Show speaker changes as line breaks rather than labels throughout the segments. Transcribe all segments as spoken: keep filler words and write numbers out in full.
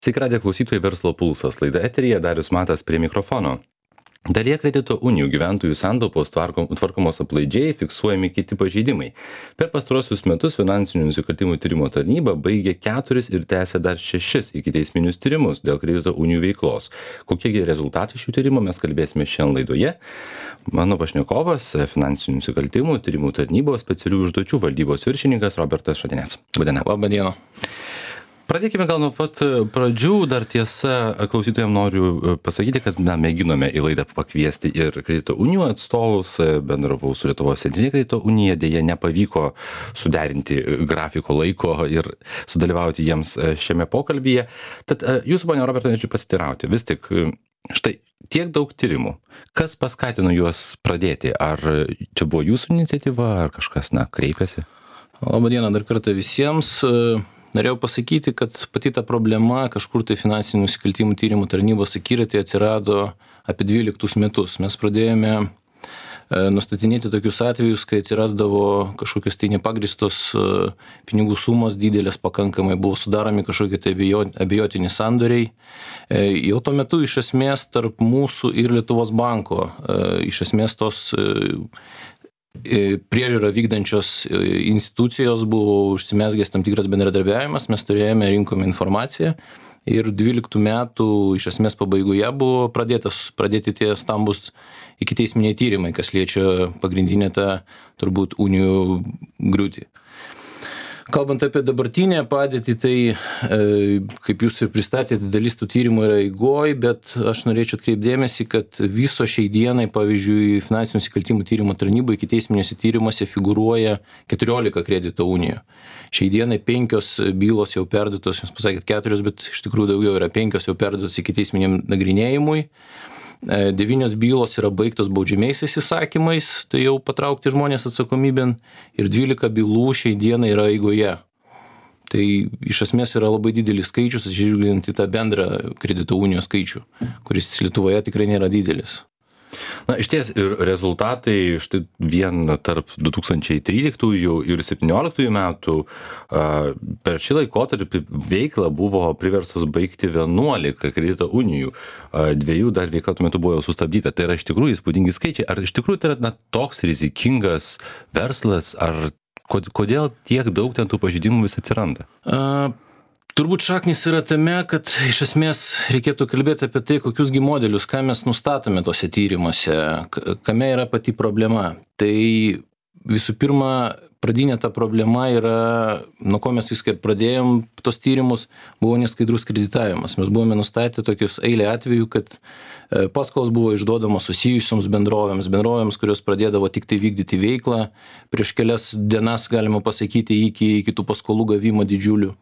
Sveiki radijo klausytojai, Verslo pulsas. Laida eteryje, Darius Matas prie mikrofono. Dalyje kredito unijų gyventojų santaupos tvarkomos aplaidžiai, fiksuojami kiti pažeidimai. Per pastarosius metus finansinių nusikaltimų tyrimo tarnyba baigė keturis ir tęsė dar šešis ikiteisminius tyrimus dėl kredito unijų veiklos. Kokiegi rezultatai šių tyrimų mes kalbėsime šiandien laidoje. Mano pašnekovas, finansinių nusikaltimų tyrimų tarnybos specialių užduočių valdybos viršininkas Robertas Šadinec. Labadiena.
Labadiena.
Pradėkime gal nuo pat pradžių, dar tiesa, klausytojams noriu pasakyti, kad na, mėginome į laidą pakviesti ir kredito unijų atstovus, bendravau su Lietuvos centrinė kredito unija, dėja nepavyko suderinti grafiko laiko ir sudalyvauti jiems šiame pokalbyje. Tad jūsų, ponia Robertai, norėčiau pasitirauti, vis tik štai tiek daug tyrimų, kas paskatino juos pradėti, ar čia buvo jūsų iniciatyva, ar kažkas, na, kreipėsi?
Labadiena dar kartą visiems. Norėjau pasakyti, kad pati ta problema kažkur tai finansinių nusikaltimų tyrimų tarnybos akiratyje atsirado apie dvyliktus metus. Mes pradėjome nustatinėti tokius atvejus, kai atsirasdavo kažkokios tai nepagristos pinigų sumos didelės pakankamai, buvo sudaromi kažkokie tai abejotini sandoriai. Jau tuo metu iš esmės tarp mūsų ir Lietuvos banko iš esmės tos priežiūrą vykdančios institucijos buvo užsimezgęs tam tikras bendradarbiavimas, mes turėjome, rinkome informaciją ir dvyliktų metų iš esmės pabaigoje buvo pradėtas, pradėti tie stambus ikiteisminiai tyrimai, kas liečia pagrindinę tą turbūt unijų griūtį. Kalbant apie dabartinę padėtį, tai kaip jūs ir pristatėte, dalis tų tyrimų yra eigoj, bet aš norėčiau atkreipdėmėsi, kad viso šiai dienai, pavyzdžiui, finansinių nusikaltimų tyrimo tarnybai ikiteisminiuose tyrimuose figūruoja keturiolika kredito unijų. Šiai dienai penkios bylos jau perduotos, jūs pasakėt keturios, bet iš tikrųjų daugiau yra penkios jau perduotos ikiteisminiam nagrinėjimui. Devynios bylos yra baigtos baudžiamiaisiais įsakymais, tai jau patraukti žmonės atsakomybėn, ir dvylika bylų šiai dienai yra eigoje. Tai iš esmės yra labai didelis skaičius, atsižvelgiant į tą bendrą kredito unijos skaičių, kuris Lietuvoje tikrai nėra didelis.
Na, iš ties ir rezultatai štai vien tarp du tūkstančiai tryliktųjų ir septynioliktųjų metų a, per šį laikotarpį veiklą buvo priverstos baigti vienuolika kredito unijų, a, dviejų dar veikla tuo metu buvo jau sustabdyta. Tai yra iš tikrųjų įspūdingi skaičiai. Ar iš tikrųjų tai yra na, toks rizikingas verslas, ar kodėl tiek daug ten tų pažeidimų vis atsiranda?
A... Turbūt šaknis yra tame, kad iš esmės reikėtų kalbėti apie tai, kokius gi modelius, ką mes nustatome tose tyrimuose, kame yra pati problema. Tai visų pirma, pradinė ta problema yra, nuo ko mes viską ir pradėjom tos tyrimus, buvo neskaidrus kreditavimas. Mes buvome nustatę tokius eilę atvejų, kad paskolos buvo išduodamos susijusioms bendrovėms, bendrovėms, kurios pradėdavo tik tai vykdyti veiklą prieš kelias dienas, galima pasakyti, iki, iki tų paskolų gavimo didžiulių.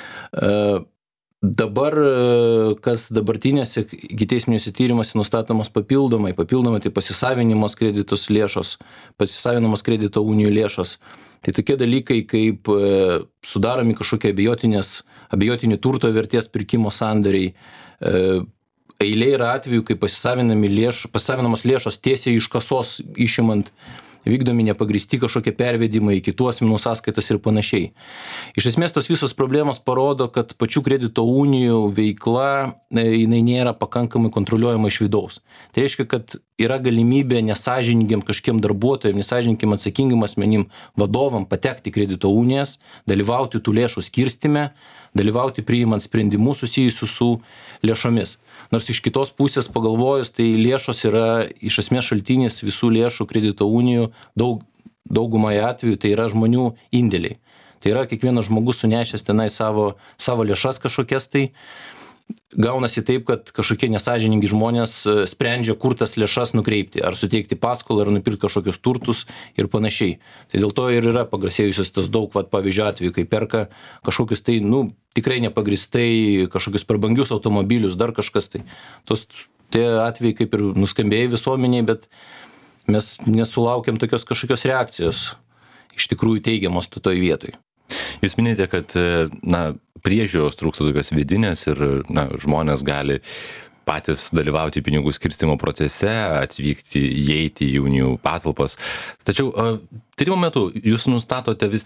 Dabar, kas dabartinėse ikiteisminiuose tyrimuose nustatomas papildomai, papildomai tai pasisavinimas kreditos lėšos, pasisavinamos kredito unijų lėšos. Tai tokie dalykai, kaip sudaromi kažkokie abejotinės, abejotini turto vertės pirkimo sandariai. Eilė yra atvejų, kai pasisavinami lėš, pasisavinamos lėšos tiesiai iš kasos išimant, vykdomi nepagristi kažkokie pervedimai į kitų asmenų sąskaitas ir panašiai. Iš esmės tos visos problemos parodo, kad pačių kredito unijų veikla jinai nėra pakankamai kontroliuojama iš vidaus. Tai reiškia, kad yra galimybė nesąžiningiam kažkiem darbuotojam, nesąžiningiam atsakingim asmenim vadovam patekti kredito unijas, dalyvauti tų lėšų skirstime, dalyvauti priimant sprendimus susijusius su lėšomis. Nors iš kitos pusės pagalvojus, tai lėšos yra iš esmės šaltinis visų lėšų kredito unijų, daug, daugumoje atveju tai yra žmonių indėliai. Tai yra kiekvienas žmogus sunešęs tenai savo, savo lėšas kažkokias, tai gaunasi taip, kad kažkokie nesąžiningi žmonės sprendžia, kur tas lėšas nukreipti, ar suteikti paskolą, ar nupirkti kažkokius turtus ir panašiai. Tai dėl to ir yra pagrasėjusios tas daug, vat, pavyzdžiui, atveju, kai perka kažkokius tai, nu, tikrai nepagristai, kažkokius prabangius automobilius, dar kažkas tai. Tos tie atvejai kaip ir nuskambėjo visuomeniai, bet mes nesulaukiam tokios kažkokios reakcijos, iš tikrųjų teigiamos toj vietoj.
Jūs minėjote, kad na, priežiūros trūksta tokios vidinės ir na, žmonės gali patys dalyvauti pinigų skirstymo procese, atvykti, įeiti į unijų patalpas. Tačiau tyrimo metu jūs nustatote vis tik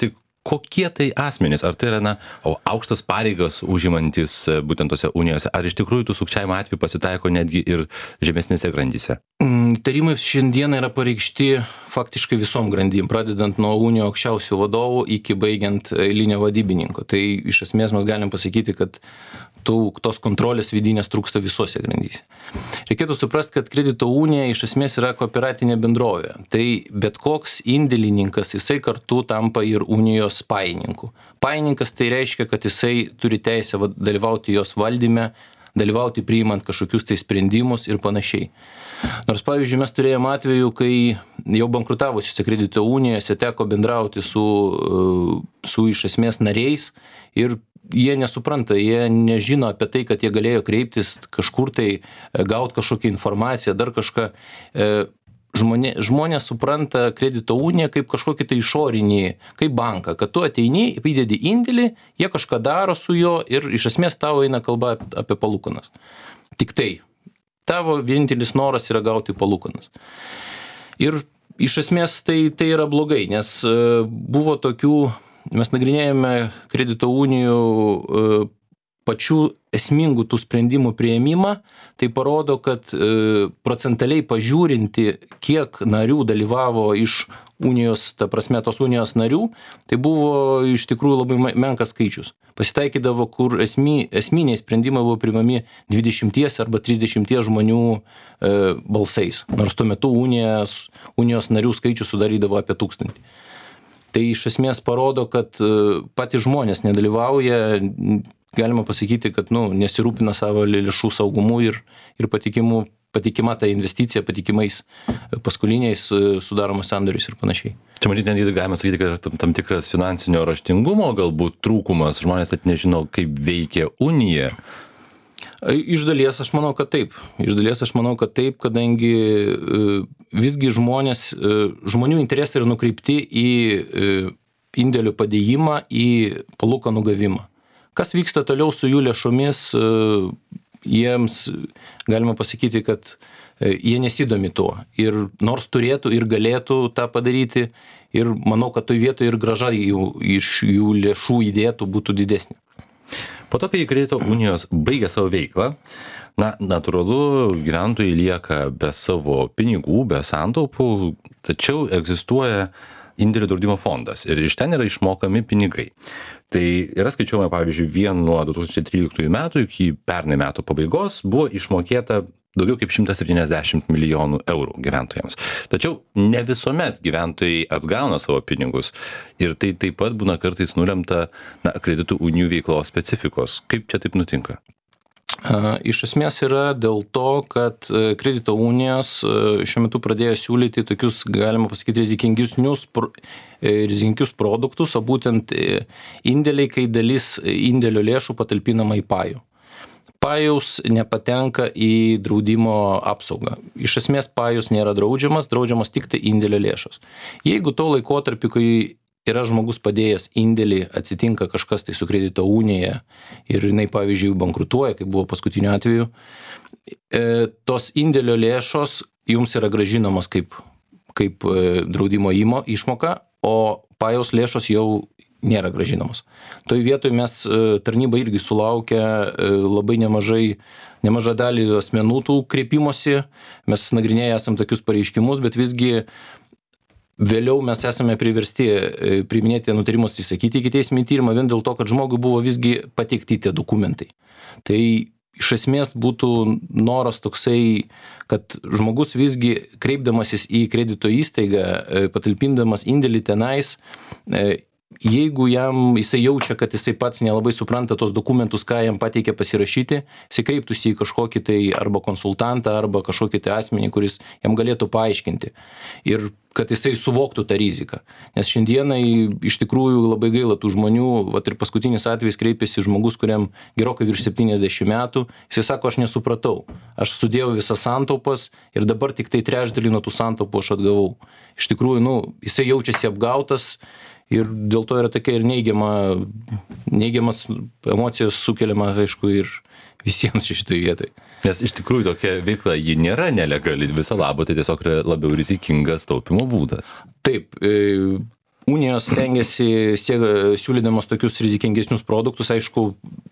kokie tai asmenys? Ar tai yra, na, aukštas pareigas užimantis būtent tose unijose? Ar iš tikrųjų tų sukčiavimo atvejų pasitaiko netgi ir žemesnėse grandyse?
Tarimai šiandieną yra pareikšti faktiškai visom grandim, pradedant nuo unijų aukščiausių vadovų iki baigiant eilinio vadybininko. Tai iš esmės mes galim pasakyti, kad tų, tos kontrolės vidinės trūksta visose grandyse. Reikėtų suprasti, kad kredito unija iš esmės yra kooperatinė bendrovė. Tai bet koks indėlininkas, jisai kartu tampa ir unijos pajininku. Pajininkas tai reiškia, kad jisai turi teisę dalyvauti jos valdyme, dalyvauti priimant kažkokius tai sprendimus ir panašiai. Nors, pavyzdžiui, mes turėjome atveju, kai jau bankrutavusiuose kredito unijose teko bendrauti su, su iš esmės nariais ir jie nesupranta, jie nežino apie tai, kad jie galėjo kreiptis kažkur tai, gauti kažkokią informaciją, dar kažką. Žmonė, žmonės supranta kredito uniją kaip kažkokį tai išorinį, kaip banką, kad tu ateini, įdedi indėlį, jie kažką daro su juo ir iš esmės tavo eina kalba apie palūkanas. Tik tai, tavo vienintelis noras yra gauti palūkanas. Ir iš esmės tai, tai yra blogai, nes buvo tokių, mes nagrinėjame kredito unijų pačių esmingų tų sprendimų priėmimą, tai parodo, kad e, procentaliai pažiūrinti, kiek narių dalyvavo iš unijos, ta prasme, tos unijos narių, tai buvo iš tikrųjų labai menkas skaičius. Pasitaikydavo, kur esmi, esminiai sprendimai buvo priimami dvidešimties arba trisdešimties žmonių e, balsais, nors tuo metu unijos, unijos narių skaičius sudarydavo apie tūkstantį. Tai iš esmės parodo, kad e, patys žmonės nedalyvauja, galima pasakyti, kad nu, nesirūpina savo lėšų saugumu ir, ir patikimu, patikima ta investicija, patikimais paskoliniais sudaromas sandoriais ir panašiai.
Čia matyti, netgi galima sakyti, kad tam, tam tikras finansinio raštingumo galbūt trūkumas, žmonės net nežino, kaip veikia unija.
Iš dalies aš manau, kad taip. Iš dalies aš manau, kad taip, kadangi visgi žmonės, žmonių interesai yra nukreipti į indėlių padėjimą, į palūkanų gavimą. Kas vyksta toliau su jų lėšomis, jiems galima pasakyti, kad jie nesidomi tuo. Ir nors turėtų ir galėtų tą padaryti, ir manau, kad toj vietoje ir grąža jų, iš jų lėšų įdėtų būtų didesnė.
Po to, kai kredito unijos baigia savo veiklą, na, natūralu, gyventojai lieka be savo pinigų, be santaupų, tačiau egzistuoja indėlių draudimo fondas ir iš ten yra išmokami pinigai. Tai yra skaičiuojama, pavyzdžiui, vien nuo du tūkstančiai tryliktųjų metų iki pernai metų pabaigos buvo išmokėta daugiau kaip šimtas septyniasdešimt milijonų eurų gyventojams. Tačiau ne visuomet gyventojai atgauna savo pinigus ir tai taip pat būna kartais nulemta na, kreditų unijų veiklos specifikos. Kaip čia taip nutinka?
Iš esmės yra dėl to, kad kredito unijos šiuo metu pradėjo siūlyti tokius, galima pasakyti, rizikingius, rizikingius produktus, o būtent indėliai, kai dalis indėlio lėšų patalpinama į pajų. Pajaus nepatenka į draudimo apsaugą. Iš esmės pajus nėra draudžiamas, draudžiamas tik tai indėlio lėšos. Jeigu to laikotarpį, kai yra žmogus padėjęs indėlį, atsitinka kažkas tai su kredito unija ir jinai, pavyzdžiui, bankrutuoja, kaip buvo paskutiniu atveju, e, tos indėlio lėšos jums yra grąžinamos kaip, kaip draudimo įmo išmoka, o pajaus lėšos jau nėra grąžinamos. Toj vietoj mes tarnyba irgi sulaukia labai nemažai, nemažą dalį asmenų tų kreipimosi, mes nagrinėję esam tokius pareiškimus, bet visgi vėliau mes esame priversti priiminėti nutarimus įsakyti ikiteisminį tyrimą vien dėl to, kad žmogui buvo visgi pateikti tie dokumentai. Tai iš esmės būtų noras toksai, kad žmogus visgi kreipdamasis į kredito įstaigą, patalpindamas indėlį tenais, jeigu jam jisai jaučia, kad jisai pats nelabai supranta tos dokumentus, ką jam pateikia pasirašyti, jisai kreiptųsi į kažkokį tai arba konsultantą, arba kažkokį tai asmenį, kuris jam galėtų paaiškinti. Ir kad jisai suvoktų tą riziką. Nes šiandienai iš tikrųjų labai gaila tų žmonių, vat ir paskutinis atvejis kreipėsi žmogus, kuriam gerokai virš septyniasdešimt metų, jisai sako, aš nesupratau, aš sudėjau visas santaupas ir dabar tik tai trečdalį nuo tų santaupų aš atgavau. Iš tikrųjų, nu, jisai jaučiasi apgautas ir dėl to yra tokia ir neigiama, neigiamas emocijos sukeliama, aišku, ir visiems šitoj vietoj.
Nes iš tikrųjų tokia veikla, ji nėra nelegali viso labo, tai tiesiog yra labiau rizikingas taupimo būdas.
Taip, unijos stengiasi siūlydamos tokius rizikingesnius produktus, aišku,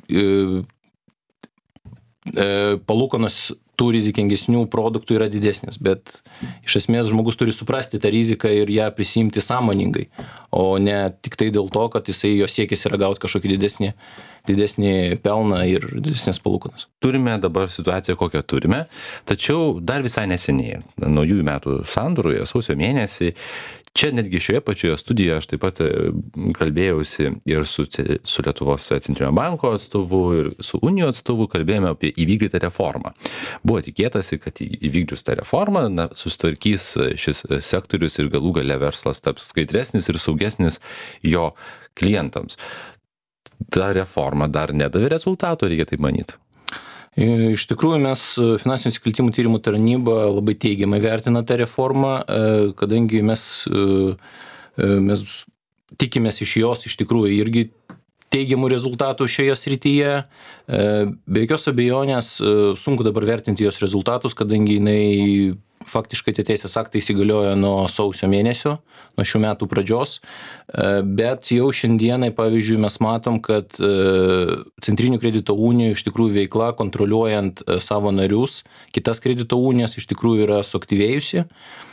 palūkanos tų rizikingesnių produktų yra didesnės, bet iš esmės žmogus turi suprasti tą riziką ir ją prisimti sąmoningai, o ne tik tai dėl to, kad jisai jo siekis yra gauti kažkokį didesnį, didesnį pelną ir didesnės palūkanas.
Turime dabar situaciją, kokią turime, tačiau dar visai neseniai, naujųjų metų sandūroje, sausio mėnesį, čia netgi šioje pačioje studijoje aš taip pat kalbėjausi ir su, su Lietuvos centrinio banko atstovu, ir su Unijų atstovu, kalbėjome apie įvykdytą reformą. Buvo tikėtasi, kad įvykdžius tą reformą, na, susitvarkys šis sektorius ir galų gale verslas taps skaidresnis ir saugesnis jo klientams. Ta reforma dar nedavė rezultatų, reikia taip manyti.
Iš tikrųjų, mes Finansinių nusikaltimų tyrimų tarnyba labai teigiamai vertina tą reformą, kadangi mes, mes tikimės iš jos iš tikrųjų irgi teigiamų rezultatų šioje srityje. Be jokios abejonės sunku dabar vertinti jos rezultatus, kadangi jinai faktiškai tie teisės aktai įsigaliojo nuo sausio mėnesio, nuo šių metų pradžios, bet jau šiandienai, pavyzdžiui, mes matom, kad centrinių kredito unijų iš tikrųjų veikla, kontroliuojant savo narius, kitas kredito unijas iš tikrųjų yra suaktyvėjusi.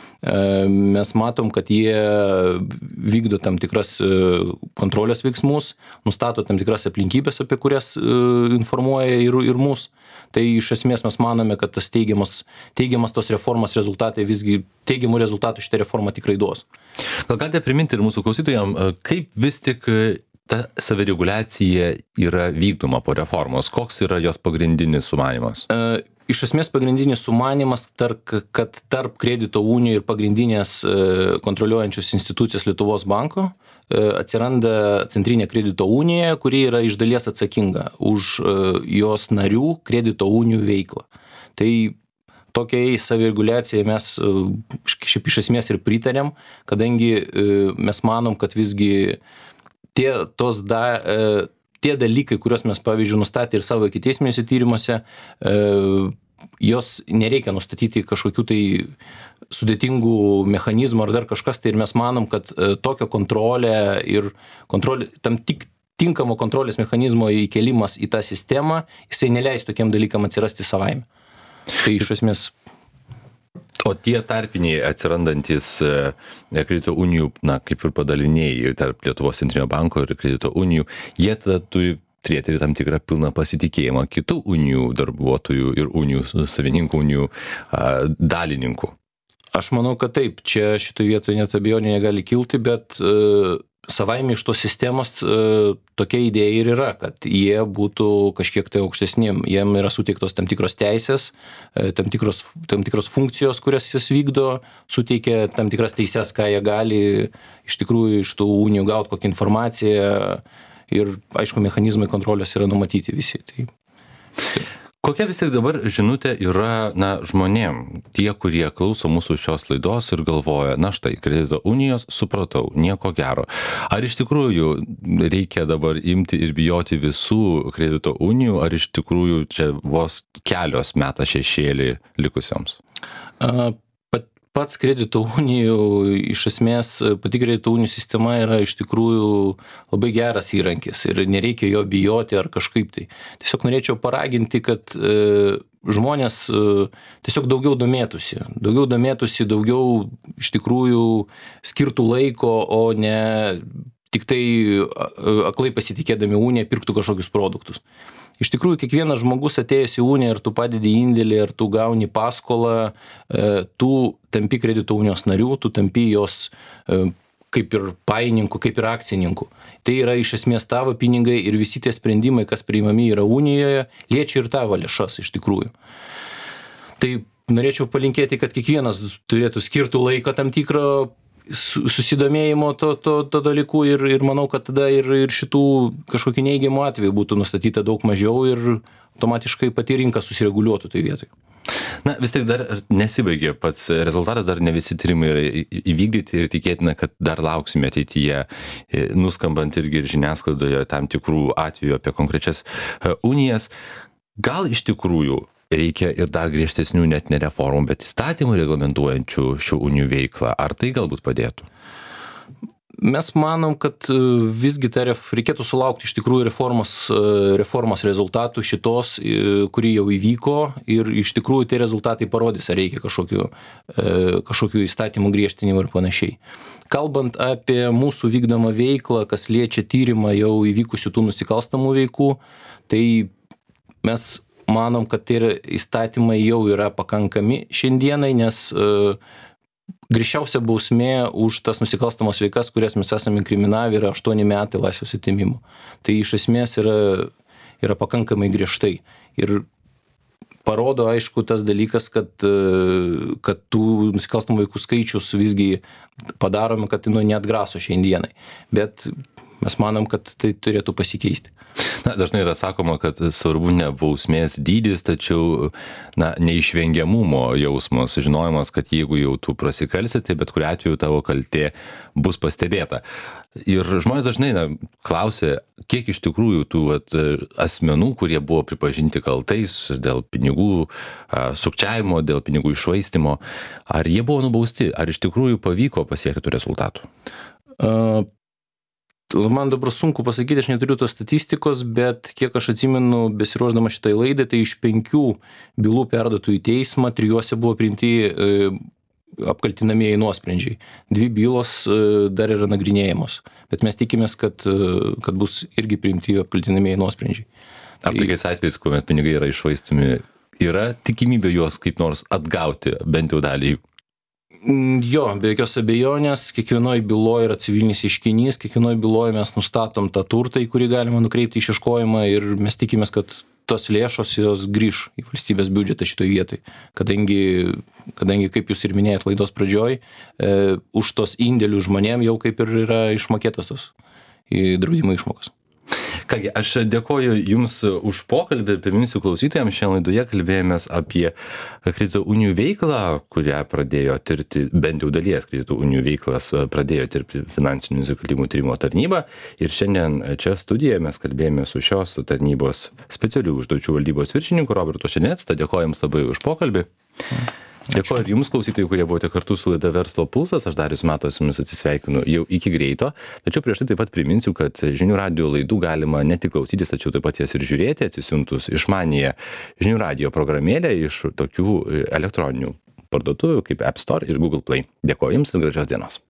Mes matom, kad jie vykdo tam tikras kontrolės veiksmus, nustato tam tikras aplinkybės, apie kurias informuoja ir, ir mus. Tai iš esmės mes manome, kad tas teigiamas, teigiamas tos reformos rezultatai, visgi teigiamų rezultatų šitą reformą tikrai duos.
Gal galite priminti ir mūsų klausytojams, kaip vis tik ta savireguliacija yra vykdoma po reformos? Koks yra jos pagrindinis sumanymas?
Iš esmės pagrindinis sumanymas, tarp, kad tarp kredito unijų ir pagrindinės kontroliuojančios institucijos Lietuvos banko atsiranda centrinė kredito unija, kuri yra iš dalies atsakinga už jos narių kredito unijų veiklą. Tai tokiai savireguliacijai mes šiaip iš esmės ir pritarėm, kadangi mes manom, kad visgi tie, tos da, tie dalykai, kuriuos mes, pavyzdžiui, nustatė ir savo ikiteisminiuose tyrimuose, jos nereikia nustatyti kažkokių tai sudėtingų mechanizmų ar dar kažkas, tai ir mes manom, kad tokią kontrolę ir kontrolė, tam tik tinkamo kontrolės mechanizmo įkelimas į tą sistemą, jisai neleis tokiem dalykam atsirasti savaime. Tai iš esmės.
O tie tarpiniai atsirandantis kredito unijų, na, kaip ir padaliniai tarp Lietuvos centrinio banko ir kredito unijų, jie tada turi turėti ir tam tikrą pilną pasitikėjimą kitų unijų darbuotojų ir unijų savininkų, unijų dalininkų.
Aš manau, kad taip, čia šitoj vietoje net abejonė negali kilti, bet uh, savaime iš tos sistemos uh, tokia idėja ir yra, kad jie būtų kažkiek tai aukštesniem, jiem yra suteiktos tam tikros teisės, uh, tam tikros, tam tikros funkcijos, kurias jis vykdo, suteikia tam tikras teises, ką jie gali iš tikrųjų iš tų unijų gauti kokią informaciją ir, aišku, mechanizmai kontrolės yra numatyti visi. Tai, tai.
Kokia vis tik dabar žinutė yra, na, žmonėm, tie, kurie klauso mūsų šios laidos ir galvoja, na štai, kredito unijos, supratau, nieko gero. Ar iš tikrųjų reikia dabar imti ir bijoti visų kredito unijų, ar iš tikrųjų čia vos kelios meta šešėlį likusioms?
A, Pats kredito unijų, iš esmės, pati kredito unijų sistema yra iš tikrųjų labai geras įrankis ir nereikia jo bijoti ar kažkaip tai. Tiesiog norėčiau paraginti, kad e, žmonės e, tiesiog daugiau domėtųsi, daugiau domėtųsi, daugiau iš tikrųjų skirtų laiko, o ne tik tai aklai pasitikėdami uniją pirktų kažkokius produktus. Iš tikrųjų, kiekvienas žmogus atėjęs į uniją, ar tu padedi indėlį, ar tu gauni paskolą, tu tampi kredito unijos narių, tu tampi jos kaip ir paininkų, kaip ir akcininkų. Tai yra iš esmės tavo pinigai ir visi tie sprendimai, kas priimami yra unijoje, liečia ir tavo lėšas iš tikrųjų. Tai norėčiau palinkėti, kad kiekvienas turėtų skirtų laiką tam tikrą susidomėjimo to, to, to dalykų ir, ir manau, kad tada ir, ir šitų kažkokių neigiamų atvejų būtų nustatyta daug mažiau ir automatiškai pati rinka susireguliuotų tai vietoj.
Na, vis tik dar nesibaigė pats rezultatas, dar ne visi tyrimai yra įvykdyti ir tikėtina, kad dar lauksime ateityje, nuskambant irgi ir žiniasklaidoje tam tikrų atvejų apie konkrečias unijas. Gal iš tikrųjų reikia ir dar griežtesnių net ne reformų, bet įstatymų reglamentuojančių šių unijų veiklą. Ar tai galbūt padėtų?
Mes manom, kad e, visgi ta ref, reikėtų sulaukti iš tikrųjų reformos, e, reformos rezultatų šitos, e, kuri jau įvyko ir iš tikrųjų tie rezultatai parodys, ar reikia kažkokių, e, kažkokių įstatymų griežtinimų ir panašiai. Kalbant apie mūsų vykdomą veiklą, kas liečia tyrimą jau įvykusių tų nusikalstamų veikų, tai mes manom, kad tie įstatymai jau yra pakankami šiandienai, nes e, griežčiausia bausmė už tas nusikalstamas veikas, kurias mes esame inkriminavę, yra aštuoni metai laisvės atėmimo. Tai iš esmės yra, yra pakankamai griežtai. Ir parodo, aišku, tas dalykas, kad, kad tų nusikalstamų veikų skaičius visgi padarome, kad nu, neatgraso šiandienai. Bet mes manom, kad tai turėtų pasikeisti.
Na, dažnai yra sakoma, kad svarbu ne bausmės dydis, tačiau na, neišvengiamumo jausmas, žinojimas, kad jeigu jau tu prasikalsi, tai bet kuriuo atveju tavo kaltė bus pastebėta. Ir žmonės dažnai na, klausia, kiek iš tikrųjų tų vat, asmenų, kurie buvo pripažinti kaltais dėl pinigų a, sukčiavimo, dėl pinigų iššvaistimo, ar jie buvo nubausti, ar iš tikrųjų pavyko pasiekti tų rezultatų?
Uh... Man dabar sunku pasakyti, aš neturiu tos statistikos, bet kiek aš atsimenu, besiruošdama šitai laidai, tai iš penkių bylų perduotų į teismą, trijuose buvo priimti e, apkaltinamieji nuosprendžiai. Dvi bylos e, dar yra nagrinėjamos, bet mes tikimės, kad, e, kad bus irgi priimti apkaltinamieji nuosprendžiai.
Ar tokiais atvejais, kuomet pinigai yra iššvaistomi, yra tikimybė juos kaip nors atgauti, bent jau dalį?
Jo, be jokios abejonės, kiekvienoje byloje yra civilinis ieškinys, kiekvienoje byloje mes nustatom tą turtą, į kurį galima nukreipti išieškojimą ir mes tikimės, kad tos lėšos jos grįš į valstybės biudžetą šitoje vietoje. Kadangi, kadangi, kaip jūs ir minėjot laidos pradžioj, e, už tos indėlių žmonėm jau kaip ir yra išmokėtos tos į draudimo išmokas.
Kągi, aš dėkoju Jums už pokalbį ir priminsiu klausytojams, šiandien laidoje kalbėjomės apie kredito unijų veiklą, kurią pradėjo tirti, bent jau dalies kredito unijų veiklas pradėjo tirti finansinių nusikaltimų tyrimo tarnyba. Ir šiandien čia studijoje mes kalbėjome su šios tarnybos specialių užduočių valdybos viršininku Robertu Šenecta. Dėkoju Jums labai už pokalbį. Dėkoju ir Jums, klausytojai, kurie buvote kartu su laida Verslo pulsas. Aš Darius Matas su Jumis atsisveikinu jau iki greito. Tačiau prieš tai taip pat priminsiu, kad žinių radijo laidų galima ne tik klausytis, tačiau taip pat jas ir žiūrėti, atsisiuntus išmaniąją žinių radijo programėlę iš tokių elektroninių parduotuvių kaip App Store ir Google Play. Dėkoju Jums ir gražios dienos.